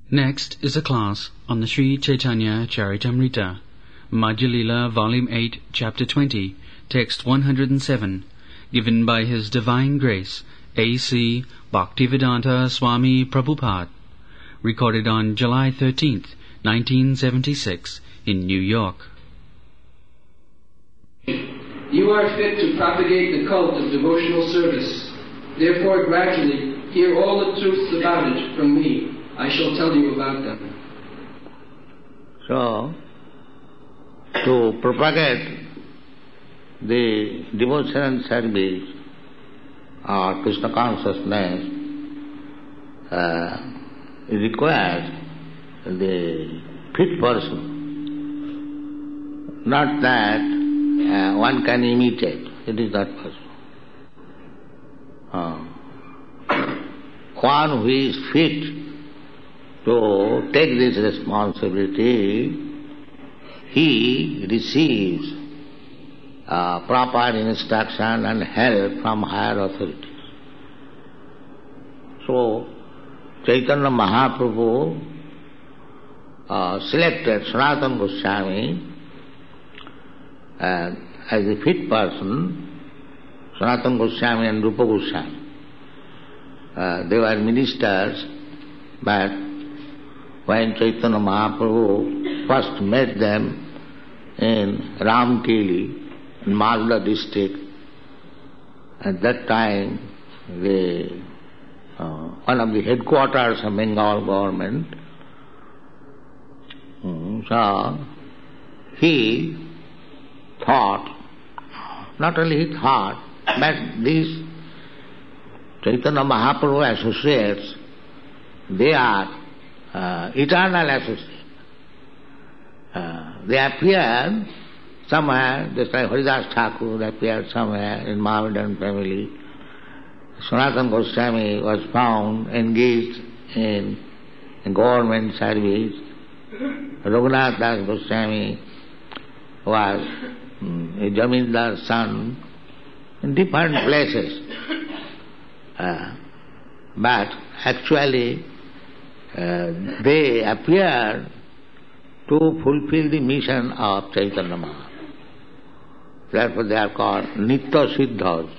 Next is a class on the Sri Chaitanya Charitamrita, Madhya Lila, Volume 8, Chapter 20, Text 107, given by His Divine Grace, A.C. Bhaktivedanta Swami Prabhupada, recorded on July 13th, 1976, in New York. You are fit to propagate the cult of devotional service. Therefore, gradually, hear all the truths about it from me. I shall tell you about them. So, to propagate the devotional service or Krishna consciousness, it requires the fit person. Not that one can imitate. It is not possible. One who is fit to take this responsibility, he receives proper instruction and help from higher authorities. So, Chaitanya Mahaprabhu selected Sanatana Goswami as a fit person. Sanatana Goswami and Rupa Goswami. They were ministers, but when Chaitanya Mahaprabhu first met them in Ramkeli, in Malda district, at that time one of the headquarters of Bengal government, so he thought, not only he thought, but these Chaitanya Mahaprabhu associates, they are eternal associates. They appear somewhere, just like Haridas Thakur appeared somewhere in Mohammedan family. Sanatana Goswami was found engaged in government service. Raghunath Das Goswami was a Jamindar's son in different places. But actually they appear to fulfill the mission of Chaitanya Mahaprabhu. Therefore they are called Nitya Siddhas.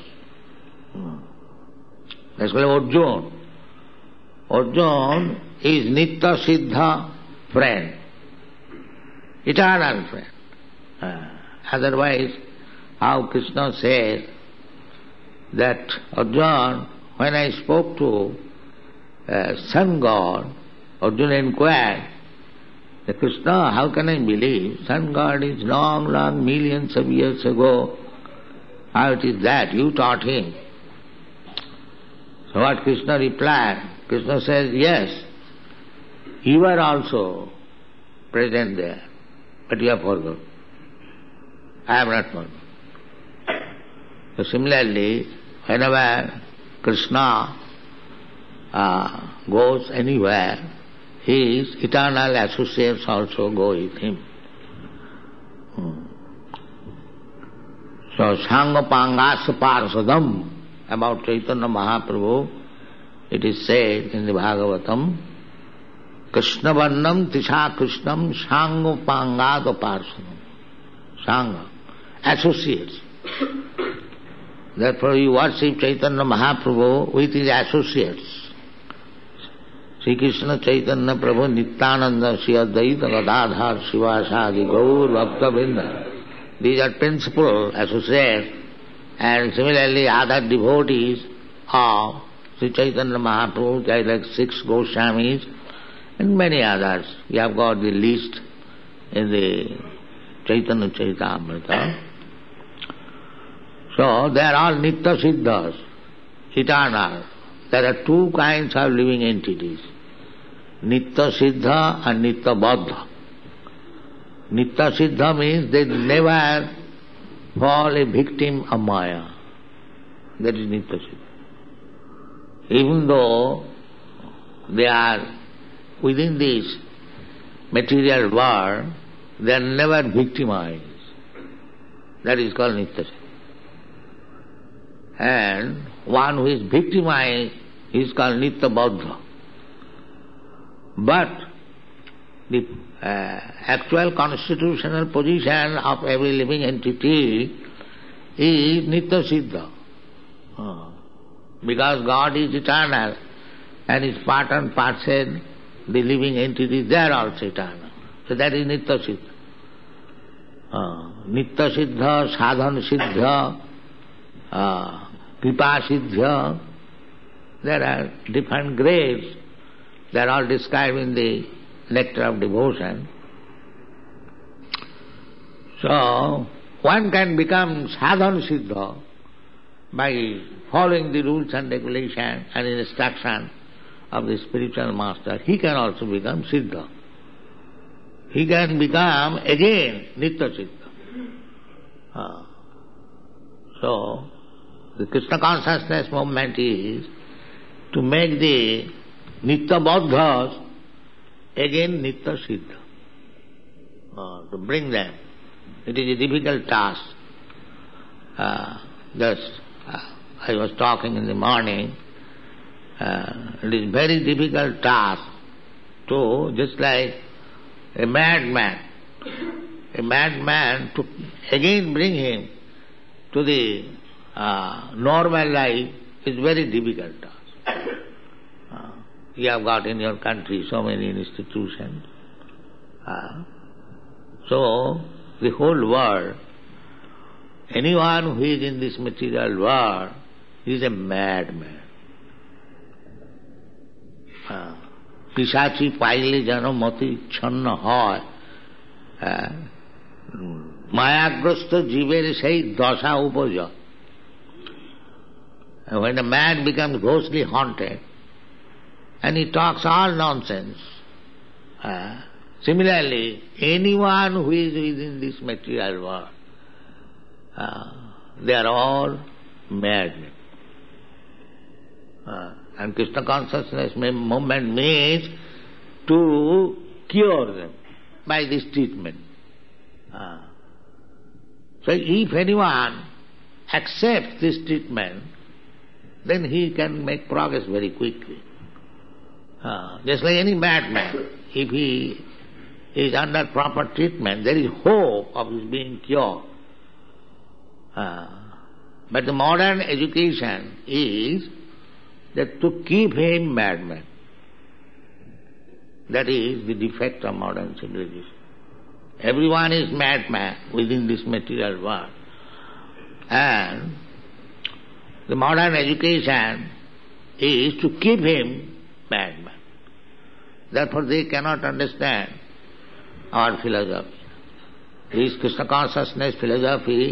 That's called Arjuna. Arjuna is Nitya Siddha friend, eternal friend. Otherwise, how Krishna says that Arjuna, when I spoke to sun god, Arjuna inquired, Krishna, how can I believe? Sun god is long, long millions of years ago. How it is that you taught him? So what Krishna replied? Krishna says, yes, you were also present there, but you have forgotten. I have not forgotten. So similarly, whenever Krishna goes anywhere, his eternal associates also go with him. So, Sangha Pangasa Parsadam, about Chaitanya Mahaprabhu, it is said in the Bhagavatam, Krishna Varnam Tisha Krishnam Sangha Pangasa Parsadam. Sangha, associates. Therefore you worship Chaitanya Mahaprabhu with his associates. Sri Krishna Chaitanya Prabhu Nityananda Sri Advaita Gadadhar Sivasadi Gaur Bhakta Vrinda. These are principal associates, and similarly other devotees of Sri Chaitanya Mahaprabhu, there are like 6 Goswamis and many others. We have got the list in the Chaitanya Charitamrita. So they are all Nitya Siddhas, eternal. There are 2 kinds of living entities, Nitya Siddha and Nitya Baddha. Nitya Siddha means they never fall a victim of Maya. That is Nitya Siddha. Even though they are within this material world, they are never victimized. That is called Nitya Siddha. And one who is victimized is called Nitya Baddha. But the actual constitutional position of every living entity is Nitya Siddha. Because God is eternal and is part and parcel, the living entities, they are also eternal. So that is Nitya Siddha. Nitya Siddha, Sadhan Siddha, Kripa Siddha, there are different grades. They are all described in the Nectar of Devotion. So, one can become Sadhan Siddha by following the rules and regulations and instruction of the spiritual master. He can also become Siddha. He can become again Nitya Siddha. So, the Krishna consciousness movement is to make the Nitya Bodhas again Nitya Siddha. To bring them. It is a difficult task. I was talking in the morning. It is very difficult task to, just like a madman to again bring him to the normal life is very difficult task. You have got in your country so many institutions. So, the whole world, anyone who is in this material world is a madman. পিশাচি পাইলে যেন মতি ছন্ন হয়, মায়াগ্রস্ত জীবের সেই দশা উপজয়. When a man becomes ghostly haunted and he talks all nonsense, similarly, anyone who is within this material world, they are all madmen. And Krishna consciousness movement means to cure them by this treatment. So if anyone accepts this treatment, then he can make progress very quickly. Just like any madman, if he is under proper treatment, there is hope of his being cured. But the modern education is that to keep him madman. That is the defect of modern civilization. Everyone is madman within this material world. And the modern education is to keep him madman. Therefore they cannot understand our philosophy. This Krishna consciousness philosophy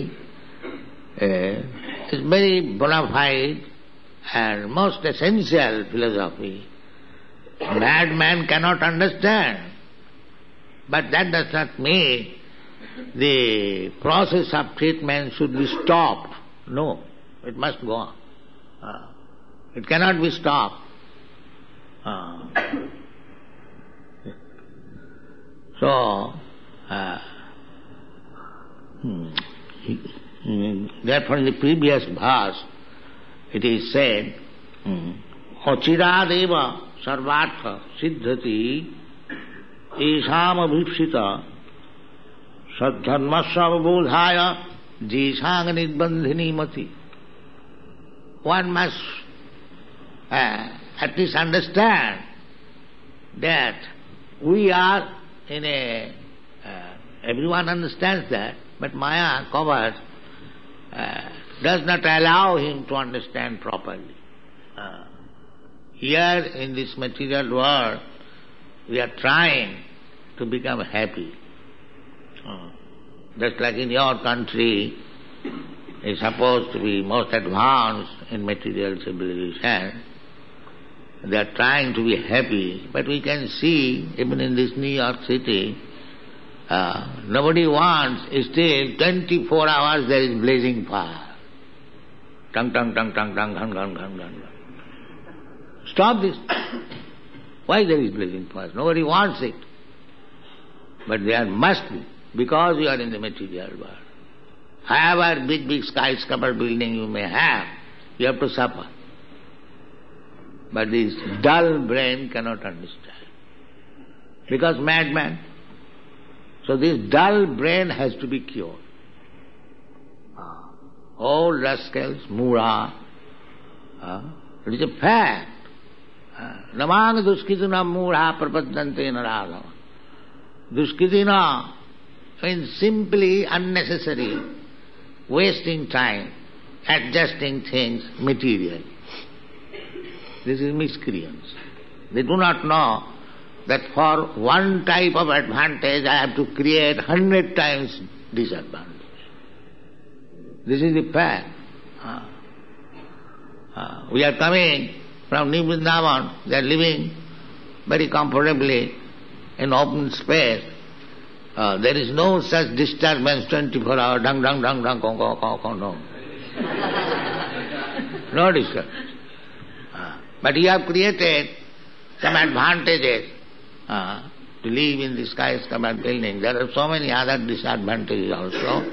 is very bona fide and most essential philosophy. Madman cannot understand, but that does not mean the process of treatment should be stopped. No, it must go on. It cannot be stopped. So, therefore in the previous verse, it is said, Achiradeva sarvartha siddhati esham abhipsita sadharmasya avabodhaya jesang nirbandhini mati. One must at least understand that we are in a... everyone understands that, but Maya covers does not allow him to understand properly. Here in this material world, we are trying to become happy. Just like in your country, is supposed to be most advanced in material civilization. They are trying to be happy, but we can see, even in this New York City, nobody wants, still 24 hours there is blazing fire. Tang, tang, tang, tang, tang, tang, tang, tang, tang. Stop this. Why there is blazing fire? Nobody wants it. But there must be, because you are in the material world. However big, big skyscraper building you may have, you have to suffer. But this dull brain cannot understand. Because madman. So this dull brain has to be cured. All rascals, mura. It is a fact. Namang duskidina mura prapaddante narada. Duskidina means simply unnecessary, wasting time, adjusting things material. This is miscreants. They do not know that for one type of advantage I have to create 100 times disadvantage. This is the fact. We are coming from New Vrindavan, they are living very comfortably in open space. There is no such disturbance 24 hours, dung, dung, dung, dung, kong, kong, kong, kong, no. No disturbance. But you have created some advantages to live in the skyscraper building. There are so many other disadvantages also.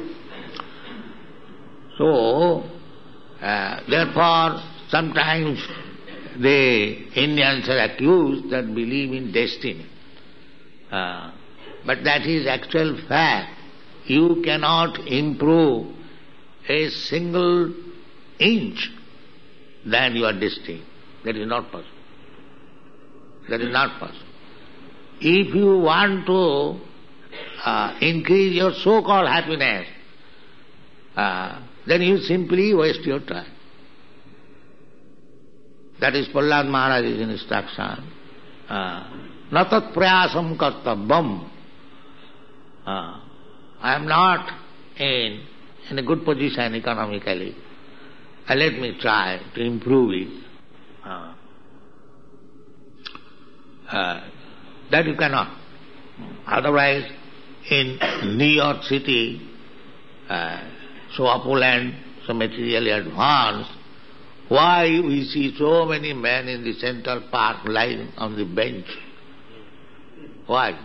So, therefore, sometimes the Indians are accused that believe in destiny. But that is actual fact. You cannot improve a single inch than you are destined. That is not possible. That is not possible. If you want to increase your so-called happiness, then you simply waste your time. That is Prahlad Maharaj's instruction. Natat prayasam kartabam. I am not in a good position economically. Let me try to improve it. That you cannot. Otherwise, in New York City, so opulent, so materially advanced, why we see so many men in the Central Park lying on the bench? Why?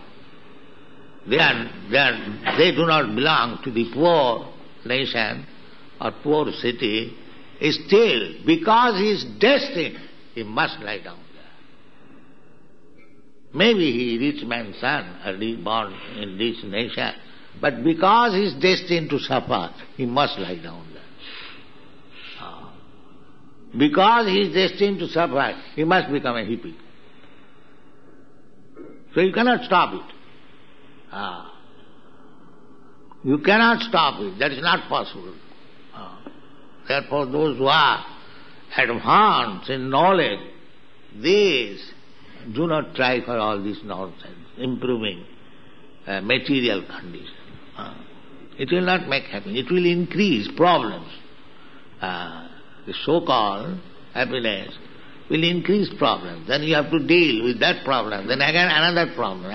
They do not belong to the poor nation or poor city. Still, because he is destined, he must lie down there. Maybe he is rich man's son, early born in this nation, but because he is destined to suffer, he must lie down there. Because he is destined to suffer, he must become a hippie. So you cannot stop it. You cannot stop it. That is not possible. Therefore, those who are advanced in knowledge, these do not try for all this nonsense, improving material condition. It will not make happiness. It will increase problems. The so-called happiness will increase problems. Then you have to deal with that problem. Then again another problem.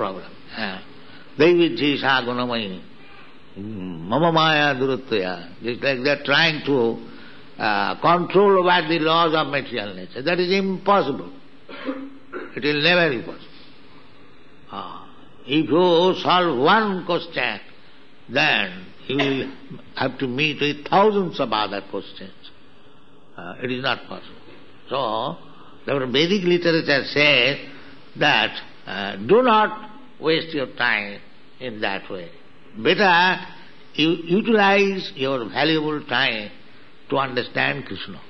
Devi-jisha gunamayi. Mama maya duruttaya. Just like they are trying to control over the laws of material nature. That is impossible. It will never be possible. If you solve one question, then you will have to meet with thousands of other questions. It is not possible. So, the Vedic literature says that do not waste your time in that way. Better you utilize your valuable time to understand Krishna.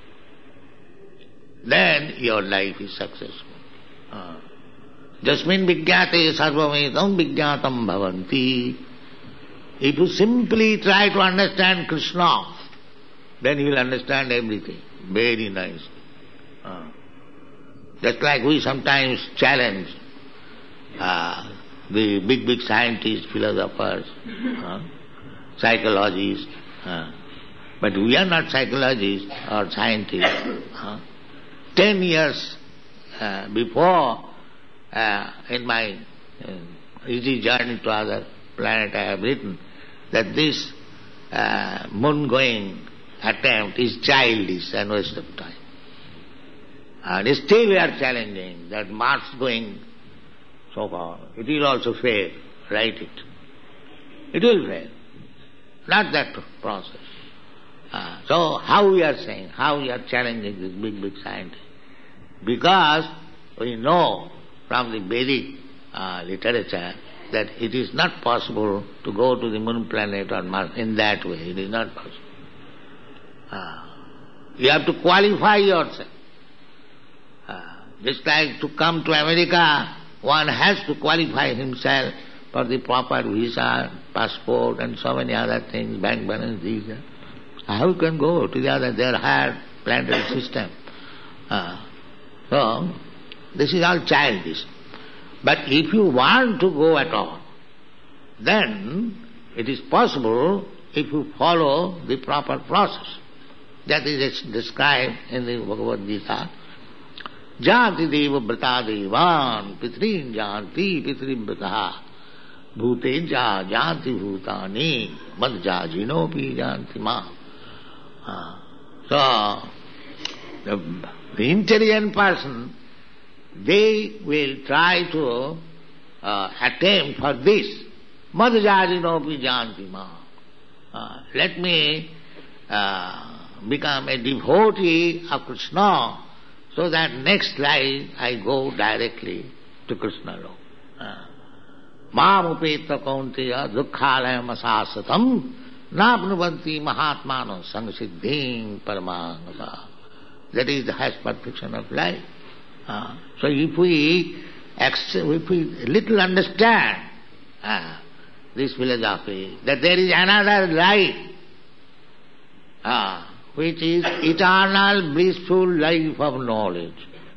Then your life is successful. Jasmin vijñāte sarvamedam vijñātam bhavanti. If you simply try to understand Krishna, then you will understand everything very nicely. Just like we sometimes challenge the big scientists, philosophers, psychologists. But we are not psychologists or scientists. 10 years before, in my easy journey to other planet, I have written that this moon-going attempt is childish and waste of time. And still we are challenging that Mars-going so far, it will also fail. Write it. It will fail. Not that process. So how we are saying, how we are challenging this big scientist? Because we know from the Vedic literature that it is not possible to go to the moon planet or Mars in that way. It is not possible. You have to qualify yourself. Just like to come to America, one has to qualify himself for the proper visa, passport and so many other things, bank balance, these. How can go to the other? They are higher planetary system. So, this is all childish. But if you want to go at all, then it is possible if you follow the proper process. That is described in the Bhagavad Gita. Janti deva brata devan, pitrin janti pitrim brata, bhuteja janti bhutani, madja jinopi janti ma. So, the intelligent person, they will try to attempt for this. Madhajajinopi janti ma. Let me become a devotee of Krishna so that next life I go directly to Krishna Lok. Mam upeta kaunteya dukkhalayam asasatam napnuvanti mahatmano samsiddhim paramangasa. That is the highest perfection of life. So if we little understand this philosophy, that there is another life, which is eternal blissful life of knowledge.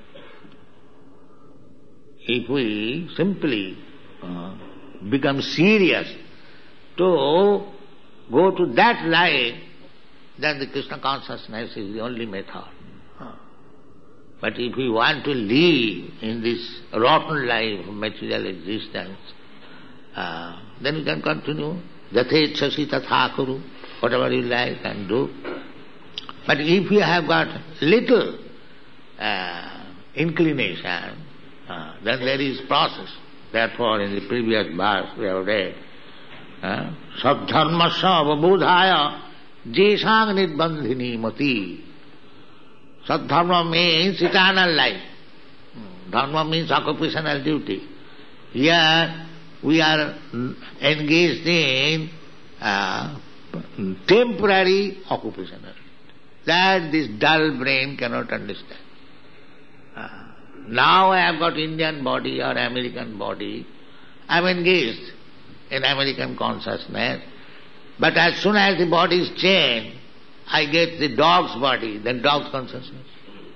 If we simply become serious to go to that life, then the Krishna consciousness is the only method. But if we want to live in this rotten life of material existence, then we can continue. Jathechasi tatha kuru, whatever you like and do. But if you have got little inclination, then there is process. Therefore, in the previous verse we have read, Sadharmasya avabodhaya jesang nidbandhini mati. Sadharma means eternal life. Dharma means occupational duty. Here we are engaged in temporary occupational. That this dull brain cannot understand. Now I have got Indian body or American body. I am engaged in American consciousness. But as soon as the body is changed, I get the dog's body, then dog's consciousness.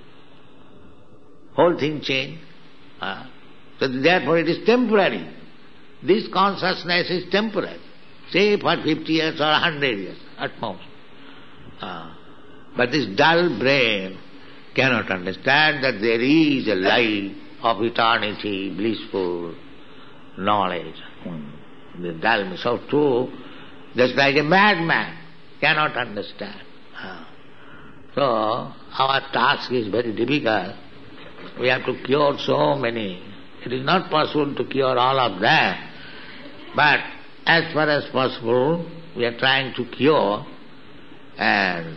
Whole thing changed. So therefore it is temporary. This consciousness is temporary. Say for 50 years or 100 years at most. But this dull brain cannot understand that there is a life of eternity, blissful knowledge. The dull, so too, just like a madman cannot understand. So our task is very difficult. We have to cure so many. It is not possible to cure all of them. But as far as possible, we are trying to cure, and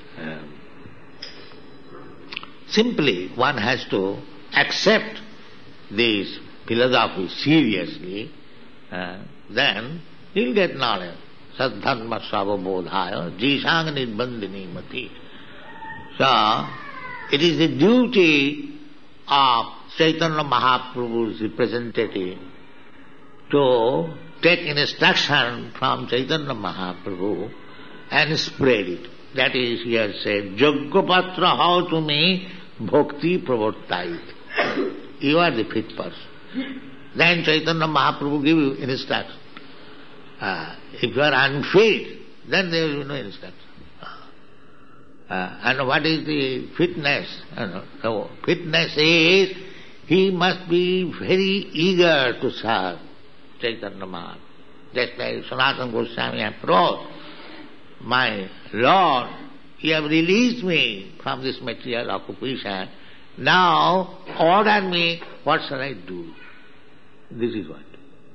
simply one has to accept this philosophy seriously, then he will get knowledge. Sadharma savabodhaya jisang nidbandhini mati. So, it is the duty of Chaitanya Mahaprabhu's representative to take instruction from Chaitanya Mahaprabhu and spread it. That is, he has said, Jaggapatra how to me bhakti pravartait. You are the fit person. Then Chaitanya Mahaprabhu give you instruction. If you are unfit, then there will be no instruction. And what is the fitness? So fitness is, he must be very eager to serve Chaitanya Mahaprabhu. Just like Sanatana Goswami approached, my Lord, you have released me from this material occupation. Now order me, what shall I do? This is what.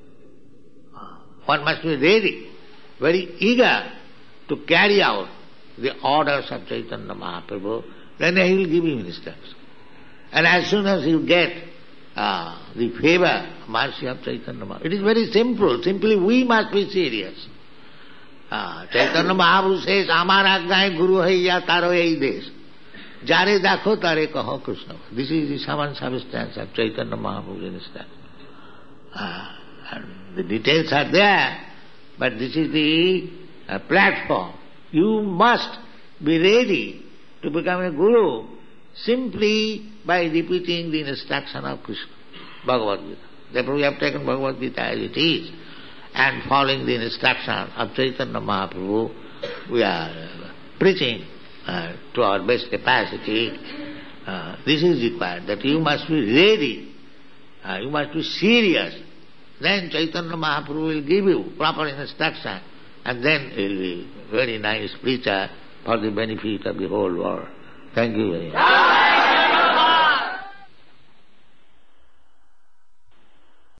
One must be ready, very eager to carry out the orders of Chaitanya Mahaprabhu, then he will give him instruction. And as soon as you get the favor, mercy of Chaitanya Mahaprabhu. It is very simple. Simply we must be serious. Chaitanya Mahaprabhu says, Amar agnaye guru haiya taro ei desh. Jare dakho tare kaho Krishna. This is the sum and substance of Chaitanya Mahaprabhu's instance. And the details are there, but this is the platform. You must be ready to become a guru simply by repeating the instruction of Krishna, Bhagavad Gita. Therefore we have taken Bhagavad Gita as it is, and following the instruction of Chaitanya Mahaprabhu, we are preaching to our best capacity. This is required, that you must be ready, you must be serious. Then Chaitanya Mahaprabhu will give you proper instruction, and then he will be very nice preacher for the benefit of the whole world. Thank you very much.